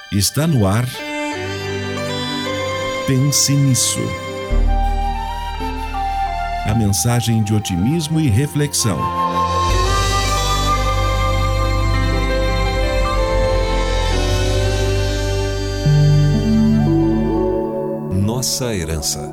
Está no ar. Pense nisso. A mensagem de otimismo e reflexão. Nossa herança.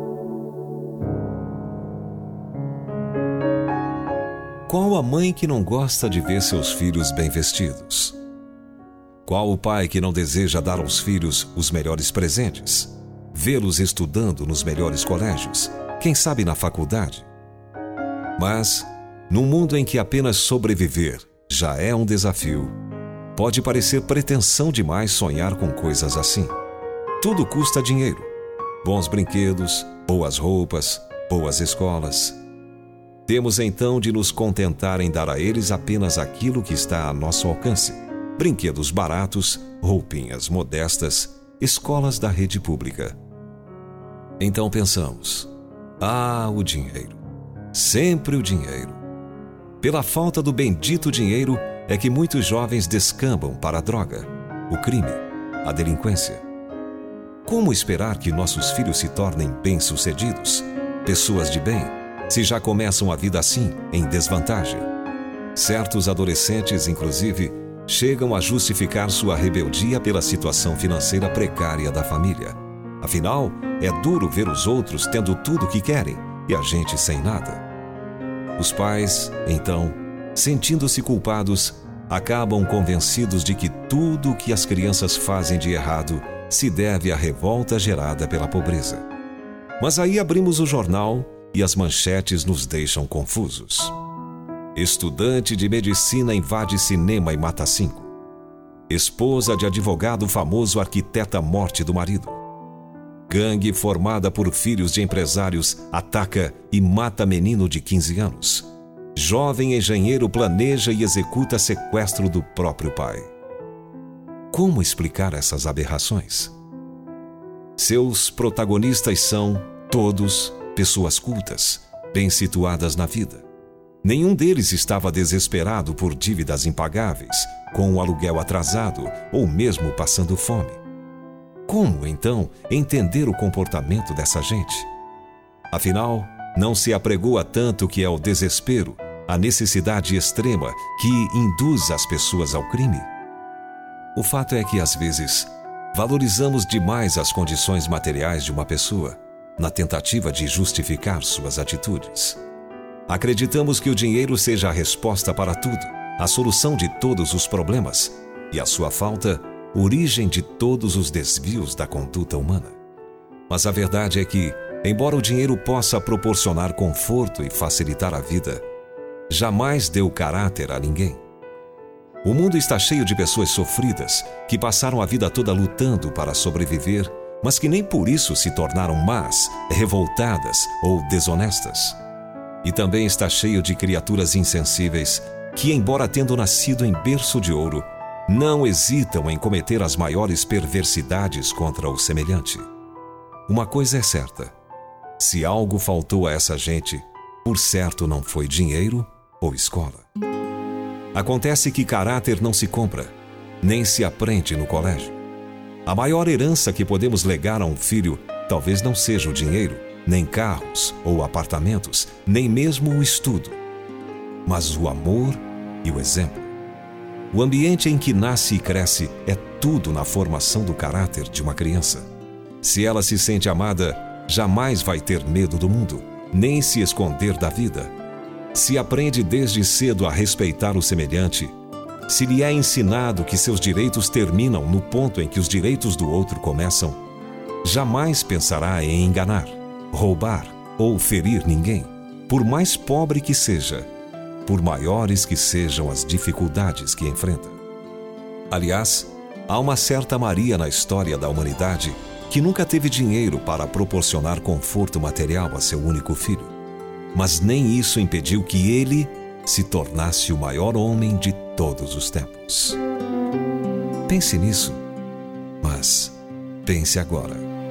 Qual a mãe que não gosta de ver seus filhos bem vestidos? Qual o pai que não deseja dar aos filhos os melhores presentes? Vê-los estudando nos melhores colégios, quem sabe na faculdade? Mas, num mundo em que apenas sobreviver já é um desafio, pode parecer pretensão demais sonhar com coisas assim. Tudo custa dinheiro. Bons brinquedos, boas roupas, boas escolas. Temos então de nos contentar em dar a eles apenas aquilo que está a nosso alcance. Brinquedos baratos, roupinhas modestas, escolas da rede pública. Então pensamos, o dinheiro. Sempre o dinheiro. Pela falta do bendito dinheiro é que muitos jovens descambam para a droga, o crime, a delinquência. Como esperar que nossos filhos se tornem bem-sucedidos, pessoas de bem, se já começam a vida assim, em desvantagem? Certos adolescentes, inclusive, chegam a justificar sua rebeldia pela situação financeira precária da família. Afinal, é duro ver os outros tendo tudo o que querem e a gente sem nada. Os pais, então, sentindo-se culpados, acabam convencidos de que tudo o que as crianças fazem de errado se deve à revolta gerada pela pobreza. Mas aí abrimos o jornal e as manchetes nos deixam confusos. Estudante de medicina invade cinema e mata 5. Esposa de advogado famoso arquiteta morte do marido. Gangue formada por filhos de empresários ataca e mata menino de 15 anos. Jovem engenheiro planeja e executa sequestro do próprio pai. Como explicar essas aberrações? Seus protagonistas são, todos, pessoas cultas, bem situadas na vida. Nenhum deles estava desesperado por dívidas impagáveis, com o aluguel atrasado ou mesmo passando fome. Como, então, entender o comportamento dessa gente? Afinal, não se apregou a tanto que é o desespero, a necessidade extrema que induz as pessoas ao crime? O fato é que, às vezes, valorizamos demais as condições materiais de uma pessoa, na tentativa de justificar suas atitudes. Acreditamos que o dinheiro seja a resposta para tudo, a solução de todos os problemas, e a sua falta, origem de todos os desvios da conduta humana. Mas a verdade é que, embora o dinheiro possa proporcionar conforto e facilitar a vida, jamais deu caráter a ninguém. O mundo está cheio de pessoas sofridas, que passaram a vida toda lutando para sobreviver, mas que nem por isso se tornaram más, revoltadas ou desonestas. E também está cheio de criaturas insensíveis que, embora tendo nascido em berço de ouro, não hesitam em cometer as maiores perversidades contra o semelhante. Uma coisa é certa: se algo faltou a essa gente, por certo não foi dinheiro ou escola. Acontece que caráter não se compra, nem se aprende no colégio. A maior herança que podemos legar a um filho talvez não seja o dinheiro, nem carros ou apartamentos, nem mesmo o estudo, mas o amor e o exemplo. O ambiente em que nasce e cresce é tudo na formação do caráter de uma criança. Se ela se sente amada, jamais vai ter medo do mundo, nem se esconder da vida. Se aprende desde cedo a respeitar o semelhante, se lhe é ensinado que seus direitos terminam no ponto em que os direitos do outro começam, jamais pensará em enganar, roubar ou ferir ninguém, por mais pobre que seja, por maiores que sejam as dificuldades que enfrenta. Aliás, há uma certa Maria na história da humanidade que nunca teve dinheiro para proporcionar conforto material a seu único filho, mas nem isso impediu que ele se tornasse o maior homem de todos os tempos. Pense nisso, mas pense agora.